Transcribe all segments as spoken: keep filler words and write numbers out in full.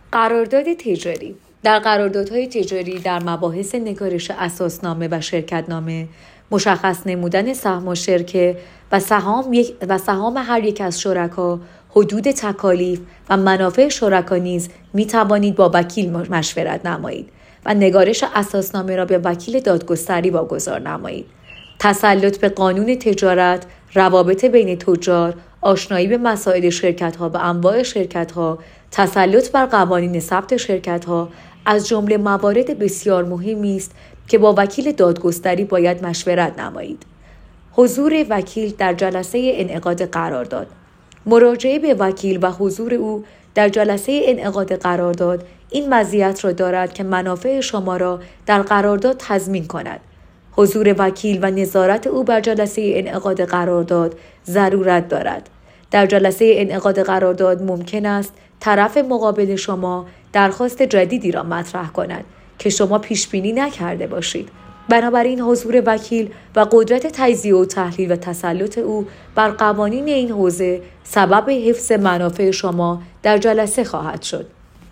قرارداد تجاری. در قراردادهای تجاری در مباحث نگارش اساسنامه و شرکتنامه، مشخص نمودن سهم شرکه و سهام یک و سهام هر یک از شرکا، حدود تکالیف و منافع شرکا نیز می توانید با وکیل مشورت نمایید و نگارش اساسنامه را به وکیل دادگستری واگذار نمایید. تسلط به قانون تجارت، روابط بین تجار، آشنایی به مسائل شرکت‌ها و انواع شرکت‌ها، تسلط بر قوانین ثبت شرکت‌ها از جمله موارد بسیار مهمی است که با وکیل دادگستری باید مشورت نمایید. حضور وکیل در جلسه انعقاد قرارداد. مراجعه به وکیل و حضور او در جلسه انعقاد قرارداد این مزیت را دارد که منافع شما را در قرارداد تضمین کند. حضور وکیل و نظارت او بر جلسه انعقاد قرارداد ضرورت دارد. در جلسه انعقاد قرارداد ممکن است طرف مقابل شما درخواست جدیدی را مطرح کند که شما پیش بینی نکرده باشید. بنابراین حضور وکیل و قدرت تجزیه و تحلیل و تسلط او بر قوانین این حوزه سبب حفظ منافع شما در جلسه خواهد شد.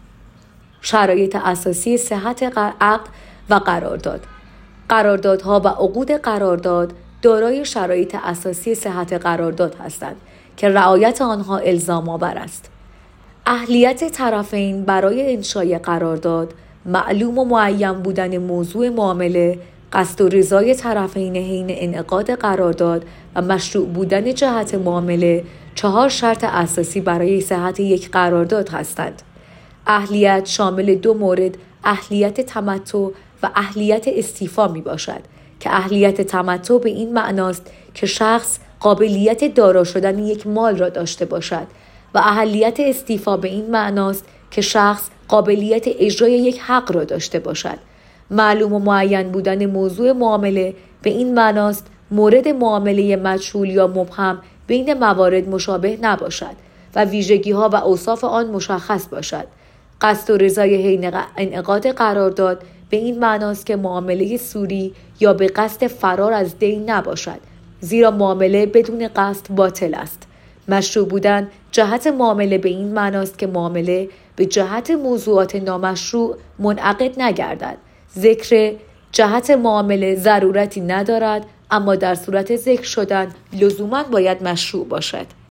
شرایط اساسی صحت عقد و قرارداد. قراردادها و عقود قرارداد دارای شرایط اساسی صحت قرارداد هستند که رعایت آنها الزام آور است. اهلیت طرفین برای انشای قرارداد، معلوم و معین بودن موضوع معامله، قصد و رضای طرفین حین انعقاد قرارداد و مشروع بودن جهت معامله چهار شرط اساسی برای صحت یک قرارداد هستند. اهلیت شامل دو مورد، اهلیت تمتع و اهلیت استیفا می باشد که اهلیت تمتع به این معناست که شخص قابلیت دارا شدن یک مال را داشته باشد و اهلیت استیفا به این معناست که شخص قابلیت اجرای یک حق را داشته باشد. معلوم و معین بودن موضوع معامله به این معناست مورد معامله مجهول یا مبهم بین موارد مشابه نباشد و ویژگی‌ها و اوصاف آن مشخص باشد. قصد و رضای حین انعقاد قرارداد به این معناست که معامله سوری یا به قصد فرار از دین نباشد، زیرا معامله بدون قصد باطل است. مشروع بودن جهت معامله به این معناست که معامله به جهت موضوعات نامشروع منعقد نگردد. ذکر جهت معامله ضرورتی ندارد، اما در صورت ذکر شدن لزوماً باید مشروع باشد.